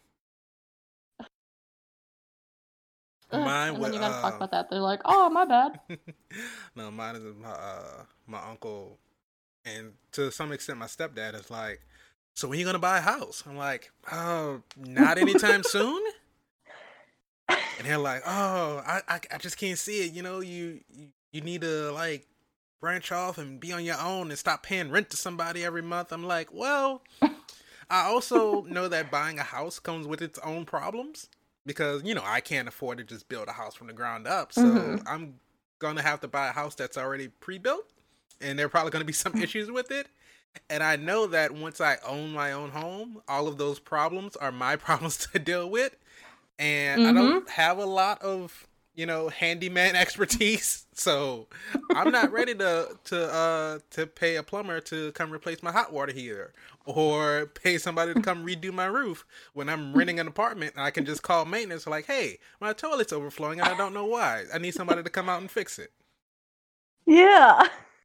Speaker 2: Mine and then you gotta talk about that. They're like, "Oh, my bad."
Speaker 1: No, mine is my uncle, and to some extent, my stepdad is like, "So when you gonna buy a house?" I'm like, "Oh, not anytime soon." And they're like, "Oh, I just can't see it. You know, you need to like branch off and be on your own and stop paying rent to somebody every month." I'm like, "Well, I also know that buying a house comes with its own problems." Because, you know, I can't afford to just build a house from the ground up. So I'm going to have to buy a house that's already pre-built. And there are probably going to be some issues with it. And I know that once I own my own home, all of those problems are my problems to deal with. And I don't have a lot of, you know, handyman expertise. So I'm not ready to pay a plumber to come replace my hot water heater. Or pay somebody to come redo my roof when I'm renting an apartment and I can just call maintenance like, hey, my toilet's overflowing and I don't know why. I need somebody to come out and fix it.
Speaker 2: Yeah.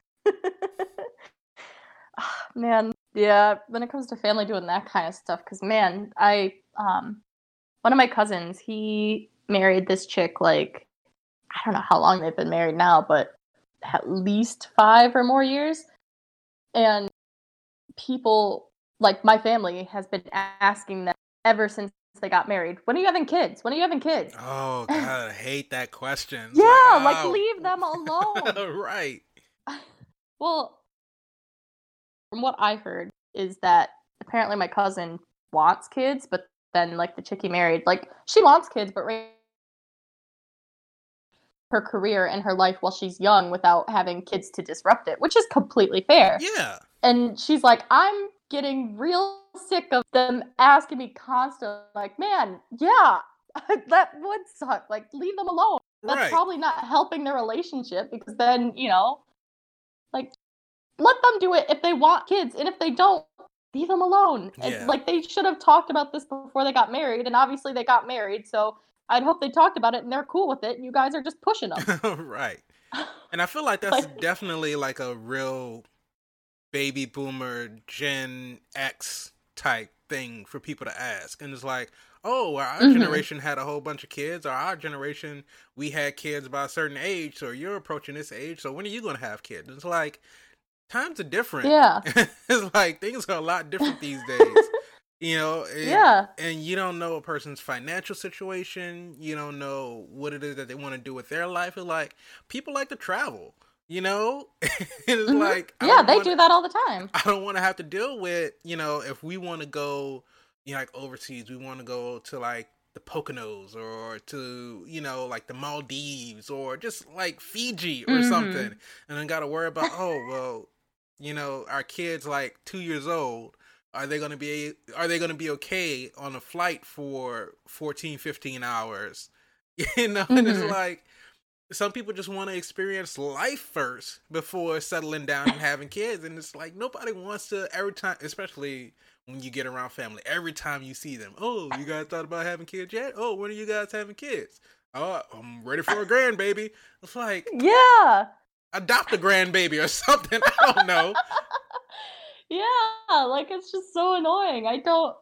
Speaker 2: Man, yeah, when it comes to family doing that kind of stuff, because, man, one of my cousins, he married this chick, like, I don't know how long they've been married now, but at least 5 or more years. And people, like, my family has been asking them ever since they got married, when are you having kids? When are you having kids?
Speaker 1: Oh, God, I hate that question.
Speaker 2: Yeah, like, leave them alone.
Speaker 1: Right.
Speaker 2: Well, from what I heard is that apparently my cousin wants kids, but then, like, the chick he married, like, she wants kids, but her career and her life while she's young without having kids to disrupt it, which is completely fair.
Speaker 1: Yeah.
Speaker 2: And she's like, I'm getting real sick of them asking me constantly, like, man, yeah, that would suck. Like, leave them alone. That's probably not helping their relationship, because then, you know, like, let them do it if they want kids. And if they don't, leave them alone. Yeah. And, like, they should have talked about this before they got married. And obviously they got married. So I'd hope they talked about it and they're cool with it. And you guys are just pushing them.
Speaker 1: Right. And I feel like that's definitely like a real baby boomer Gen X type thing for people to ask. And it's like, oh, our generation had a whole bunch of kids, or our generation, we had kids by a certain age, so you're approaching this age, so when are you going to have kids? It's like, times are different.
Speaker 2: Yeah.
Speaker 1: It's like, things are a lot different these days. You know, and you don't know a person's financial situation. You don't know what it is that they want to do with their life. It's like, people like to travel, you know? It's like,
Speaker 2: they do that all the time.
Speaker 1: I don't want to have to deal with, you know, if we want to go, you know, like overseas, we want to go to like the Poconos or to, you know, like the Maldives or just like Fiji or something. And then got to worry about, oh, well, you know, our kids like 2 years old. Are they going to be okay on a flight for 14, 15 hours? You know, and it's like, some people just want to experience life first before settling down and having kids. And it's like, nobody wants to, every time, especially when you get around family, every time you see them, oh, you guys thought about having kids yet? Oh, when are you guys having kids? Oh, I'm ready for a grandbaby. It's like,
Speaker 2: yeah,
Speaker 1: adopt a grandbaby or something. I don't know.
Speaker 2: Yeah, like, it's just so annoying. I don't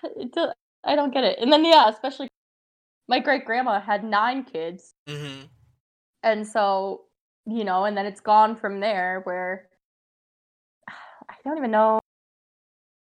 Speaker 2: get it. And then, yeah, especially my great grandma had 9 kids. And so, you know, and then it's gone from there, where I don't even know.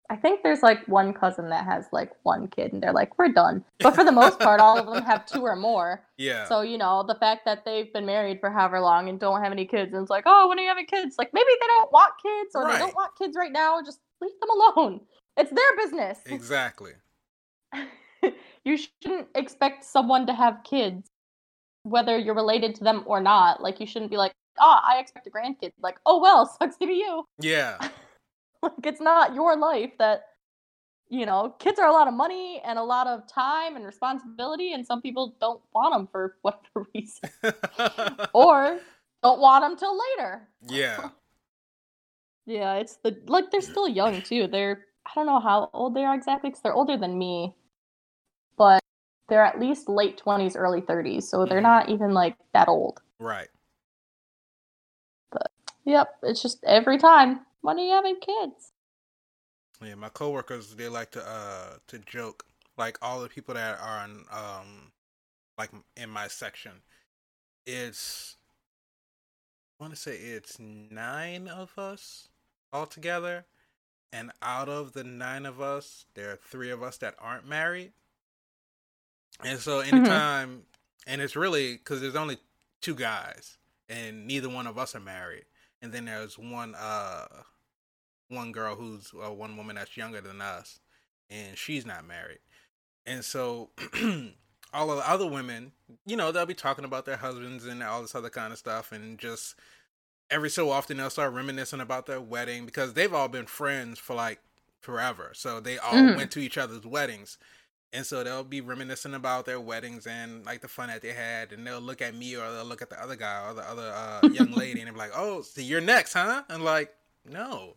Speaker 2: I think there's like one cousin that has like one kid and they're like, we're done. But for the most part, all of them have 2 or more.
Speaker 1: Yeah.
Speaker 2: So, you know, the fact that they've been married for however long and don't have any kids, and it's like, oh, when are you having kids? Like, maybe they don't want kids or they don't want kids right now. Just leave them alone. It's their business.
Speaker 1: Exactly.
Speaker 2: You shouldn't expect someone to have kids, whether you're related to them or not. Like, you shouldn't be like, oh, I expect a grandkid. Like, oh, well, sucks to be you.
Speaker 1: Yeah.
Speaker 2: Like, it's not your life that, you know, kids are a lot of money and a lot of time and responsibility, and some people don't want them for whatever reason. Or don't want them till later.
Speaker 1: Yeah.
Speaker 2: Yeah, it's like, they're still young, too. I don't know how old they are exactly, because they're older than me. But they're at least late 20s, early 30s, so they're not even, like, that old.
Speaker 1: Right.
Speaker 2: But, yep, it's just every time. When are you having kids?
Speaker 1: Yeah, my coworkers, they like to joke, like all the people that are in, like in my section. I want to say it's 9 of us all together, and out of the 9 of us, there are 3 of us that aren't married. And so anytime, and it's really because there's only 2 guys, and neither one of us are married, and then there's one girl who's one woman that's younger than us, and she's not married. And so all of the other women, you know, they'll be talking about their husbands and all this other kind of stuff, and just every so often they'll start reminiscing about their wedding, because they've all been friends for like forever, so they all went to each other's weddings. And so they'll be reminiscing about their weddings and like the fun that they had, and they'll look at me or they'll look at the other guy or the other young lady, and they'll be like, "Oh, so you're next, huh?" And like, no.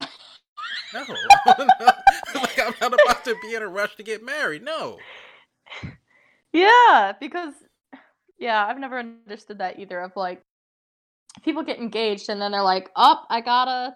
Speaker 1: Like, I'm not about to be in a rush to get married. No.
Speaker 2: Yeah, because I've never understood that either. Of like, people get engaged and then they're like, "Oh, I gotta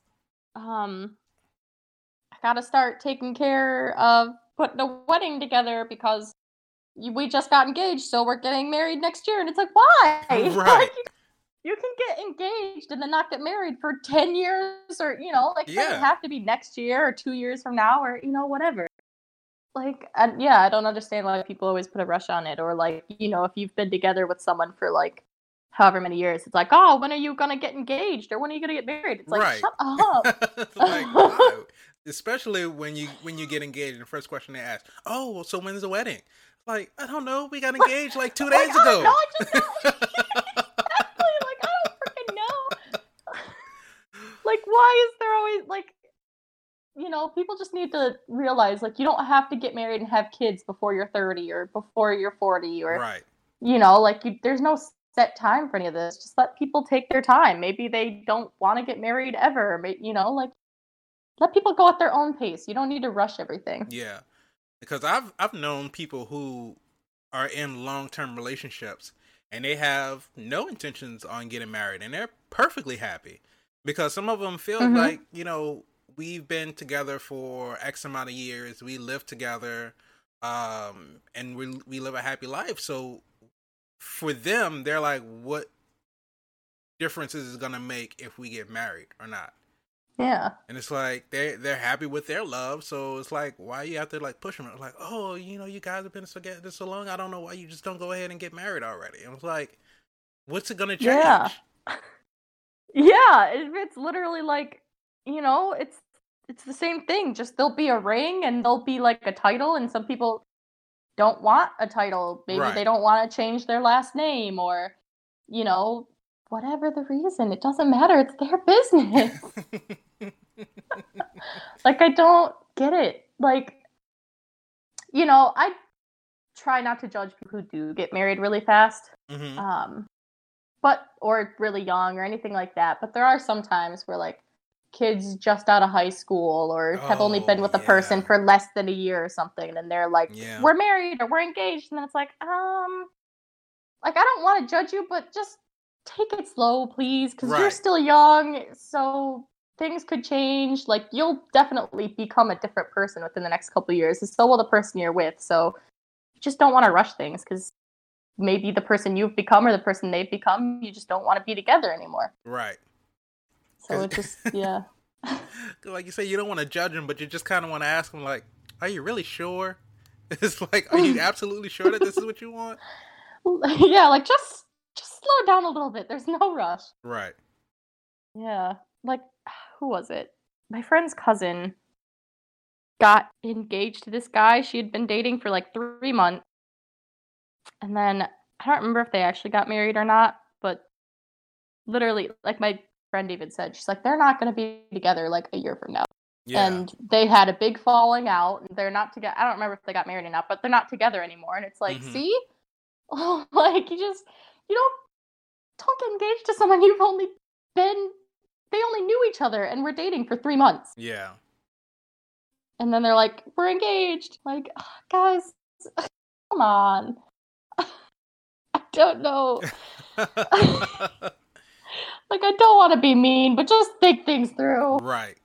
Speaker 2: start taking care of putting a wedding together because we just got engaged, so we're getting married next year." And it's like, why?
Speaker 1: Right.
Speaker 2: Like, you can get engaged and then not get married for 10 years, or, you know, like, it doesn't have to be next year or 2 years from now, or, you know, whatever. Like, I don't understand why people always put a rush on it. Or, like, you know, if you've been together with someone for, like, however many years, it's like, oh, when are you gonna get engaged, or when are you gonna get married? It's like, shut up.
Speaker 1: Like, wow. Especially when you get engaged, the first question they ask, "Oh, well, so when's the wedding?" Like, I don't know. We got engaged like 2 days ago.
Speaker 2: No, I just exactly. Like, I don't freaking know. Like, why is there always, like, you know, people just need to realize, like, you don't have to get married and have kids before you're 30 or before you're 40, or, you know, like, there's no set time for any of this. Just let people take their time. Maybe they don't want to get married ever. You know, like, let people go at their own pace. You don't need to rush everything.
Speaker 1: Yeah, because I've known people who are in long-term relationships and they have no intentions on getting married, and they're perfectly happy, because some of them feel like, you know, we've been together for X amount of years, we live together, and we live a happy life. So for them, they're like, what difference is it gonna make if we get married or not?
Speaker 2: Yeah.
Speaker 1: And it's like, they're happy with their love, so it's like, why you have to like push them? Like, oh, you know, you guys have been together so long, I don't know why you just don't go ahead and get married already. And it's like, what's it gonna change?
Speaker 2: Yeah. Yeah, it's literally like, you know, it's the same thing. Just there'll be a ring and there'll be like a title, and some people don't want a title. Maybe they don't want to change their last name, or, you know, whatever the reason. It doesn't matter. It's their business. Like, I don't get it. Like, you know, I try not to judge people who do get married really fast. But, or really young or anything like that. But there are some times where, like, kids just out of high school or have only been with a person for less than a year or something, and they're like, we're married or we're engaged, and then it's like, like, I don't want to judge you, but just take it slow, please, because you're still young, so things could change. Like, you'll definitely become a different person within the next couple of years, and so will the person you're with, so you just don't want to rush things, because maybe the person you've become or the person they've become, you just don't want to be together anymore.
Speaker 1: Right.
Speaker 2: So it just,
Speaker 1: Like you say, you don't want to judge them, but you just kind of want to ask them, like, are you really sure? It's like, are you absolutely sure that this is what you want?
Speaker 2: Yeah, like, just slow down a little bit. There's no rush.
Speaker 1: Right.
Speaker 2: Yeah. Like, who was it? My friend's cousin got engaged to this guy she had been dating for like 3 months. And then I don't remember if they actually got married or not, but literally, like my friend even said, she's like, they're not going to be together like a year from now. Yeah. And they had a big falling out. They're not together. I don't remember if they got married or not, but they're not together anymore. And it's like, see? Oh, like, you don't get engaged to someone they only knew each other and were dating for 3 months.
Speaker 1: Yeah.
Speaker 2: And then they're like, we're engaged. Like, oh, guys, come on. I don't know. Like, I don't want to be mean, but just think things through.
Speaker 1: Right.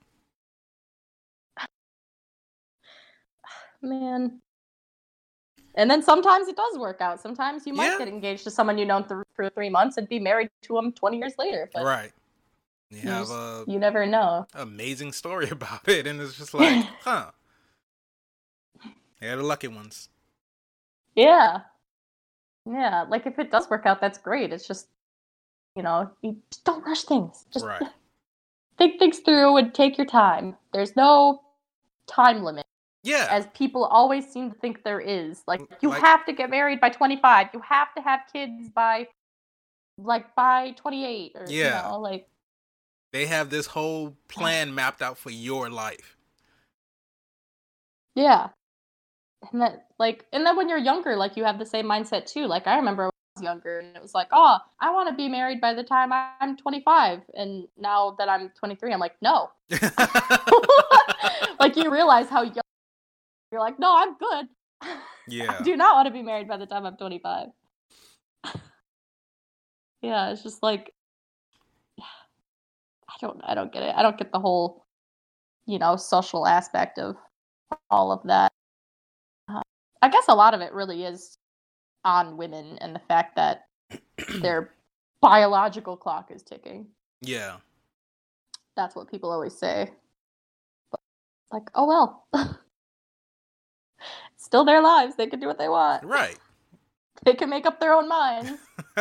Speaker 2: Man. And then sometimes it does work out. Sometimes you might get engaged to someone you know for 3 months and be married to them 20 years later. But
Speaker 1: right.
Speaker 2: You never know.
Speaker 1: Amazing story about it. And it's just like, huh. They're the lucky ones.
Speaker 2: Yeah. Yeah. Like, if it does work out, that's great. It's just, you just don't rush things. Just think things through and take your time. There's no time limit.
Speaker 1: Yeah.
Speaker 2: As people always seem to think there is. Like, you have to get married by 25. You have to have kids by 28. Or, like.
Speaker 1: They have this whole plan mapped out for your life.
Speaker 2: Yeah. And then when you're younger, like, you have the same mindset too. Like, I remember when I was younger and it was like, oh, I want to be married by the time I'm 25. And now that I'm 23, I'm like, no. Like, you realize how young you're like, no, I'm good.
Speaker 1: Yeah.
Speaker 2: I do not want to be married by the time I'm 25. Yeah, it's just like, I don't get it. I don't get the whole, social aspect of all of that. I guess a lot of it really is on women and the fact that their biological clock is ticking.
Speaker 1: Yeah.
Speaker 2: That's what people always say. But, like, oh well. It's still their lives. They can do what they want.
Speaker 1: Right.
Speaker 2: They can make up their own minds.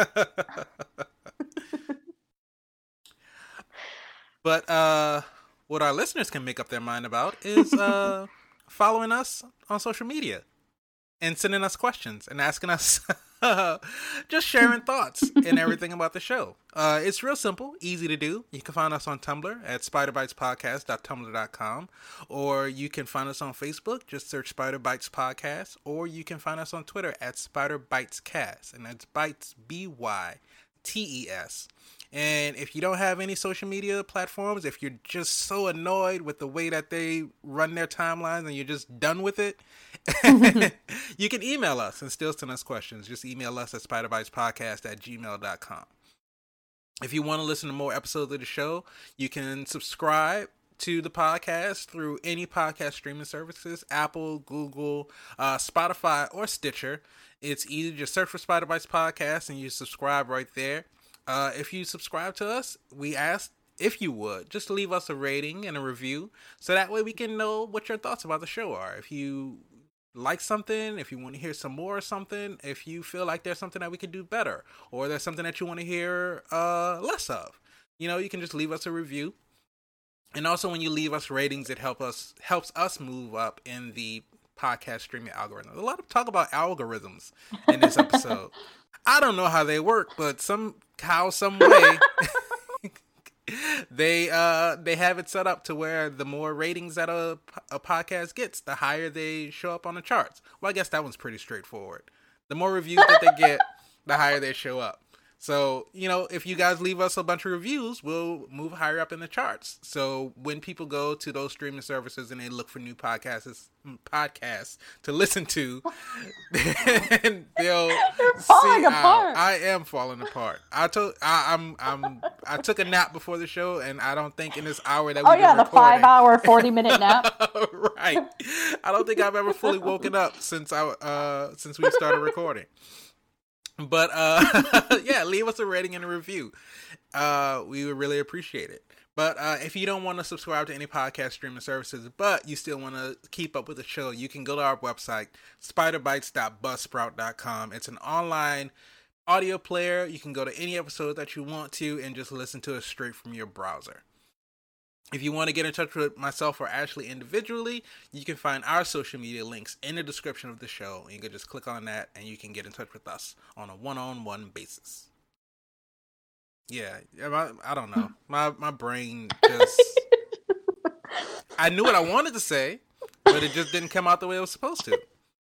Speaker 1: But what our listeners can make up their mind about is following us on social media and sending us questions and asking us, just sharing thoughts and everything about the show. It's real simple, easy to do. You can find us on Tumblr at spiderbitespodcast.tumblr.com, or you can find us on Facebook, just search Spider Bites Podcast, or you can find us on Twitter at SpiderBitesCast, and that's Bites, BYTES. And if you don't have any social media platforms, if you're just so annoyed with the way that they run their timelines and you're just done with it, you can email us and still send us questions. Just email us at spiderbitespodcast@gmail.com. If you want to listen to more episodes of the show, you can subscribe to the podcast through any podcast streaming services, Apple, Google, Spotify, or Stitcher. It's easy. Just search for Spider Bites Podcast and you subscribe right there. If you subscribe to us, we ask if you would just leave us a rating and a review, so that way we can know what your thoughts about the show are. If you like something, if you want to hear some more or something, if you feel like there's something that we could do better, or there's something that you want to hear less of, you can just leave us a review. And also, when you leave us ratings, it helps us move up in the podcast streaming algorithm. A lot of talk about algorithms in this episode. I don't know how they work, but somehow, some way, they have it set up to where the more ratings that a podcast gets, the higher they show up on the charts. Well, I guess that one's pretty straightforward. The more reviews that they get, the higher they show up. So, if you guys leave us a bunch of reviews, we'll move higher up in the charts. So when people go to those streaming services and they look for new podcasts to listen to, then they'll
Speaker 2: falling apart.
Speaker 1: I am falling apart. I took a nap before the show, and I don't think in this hour that we've been
Speaker 2: the 5-hour, 40-minute nap.
Speaker 1: Right. I don't think I've ever fully woken up since we started recording. But, yeah, leave us a rating and a review. We would really appreciate it. But if you don't want to subscribe to any podcast streaming services, but you still want to keep up with the show, you can go to our website, spiderbites.buzzsprout.com. It's an online audio player. You can go to any episode that you want to and just listen to it straight from your browser. If you want to get in touch with myself or Ashley individually, you can find our social media links in the description of the show. You can just click on that and you can get in touch with us on a one-on-one basis. Yeah, I don't know. My brain just... I knew what I wanted to say, but it just didn't come out the way it was supposed to.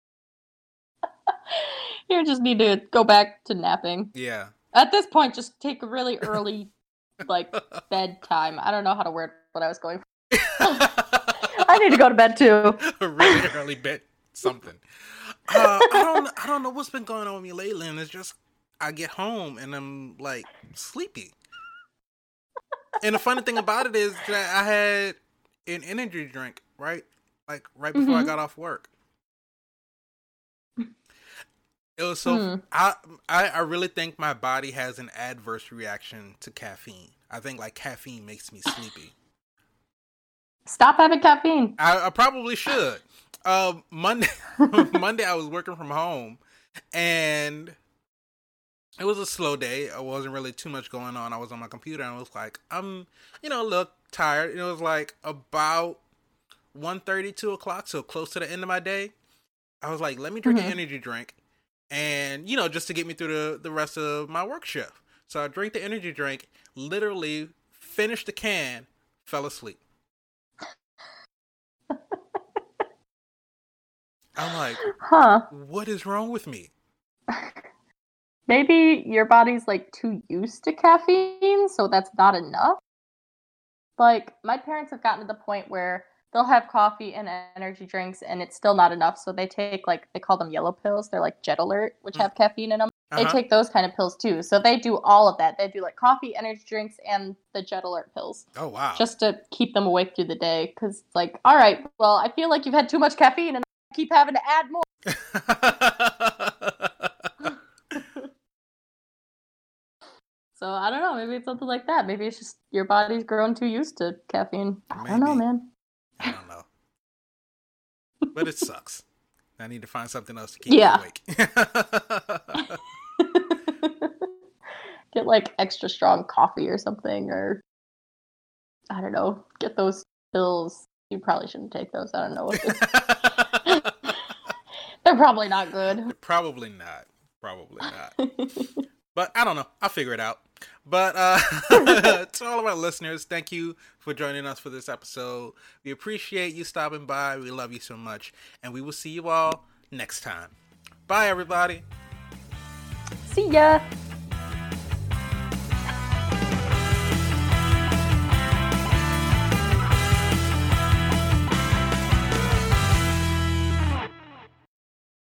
Speaker 2: You just need to go back to napping.
Speaker 1: Yeah.
Speaker 2: At this point, just take a really early, bedtime. I don't know how to word what I was going for. I need to go to bed too.
Speaker 1: A really early bed something. I don't know what's been going on with me lately, and it's just I get home and I'm sleepy. And the funny thing about it is that I had an energy drink right before I got off work. It was so I really think my body has an adverse reaction to caffeine. I think caffeine makes me sleepy.
Speaker 2: Stop having caffeine.
Speaker 1: I probably should. Monday I was working from home and it was a slow day. It wasn't really too much going on. I was on my computer and I was I'm a little tired. It was about 1:30, 2 o'clock, so close to the end of my day. I was let me drink an energy drink and, just to get me through the rest of my work shift. So I drank the energy drink, literally finished the can, fell asleep. I'm what is wrong with me?
Speaker 2: Maybe your body's too used to caffeine, so that's not enough. My parents have gotten to the point where they'll have coffee and energy drinks and it's still not enough, so they take they call them yellow pills. They're Jet Alert, which have caffeine in them. They take those kind of pills too. So they do all of that. They do coffee, energy drinks, and the Jet Alert pills.
Speaker 1: Oh, wow.
Speaker 2: Just to keep them awake through the day. Because all right, well, I feel like you've had too much caffeine and I keep having to add more. So I don't know. Maybe it's something like that. Maybe it's just your body's grown too used to caffeine. I don't know, man.
Speaker 1: I don't know. But it sucks. I need to find something else to keep me awake.
Speaker 2: Get extra strong coffee or something, or I don't know. Get those pills. You probably shouldn't take those. I don't know what they're probably not good.
Speaker 1: Probably not. But I don't know. I'll figure it out. But to all of our listeners, thank you for joining us for this episode. We appreciate you stopping by. We love you so much. And we will see you all next time. Bye, everybody.
Speaker 2: See ya.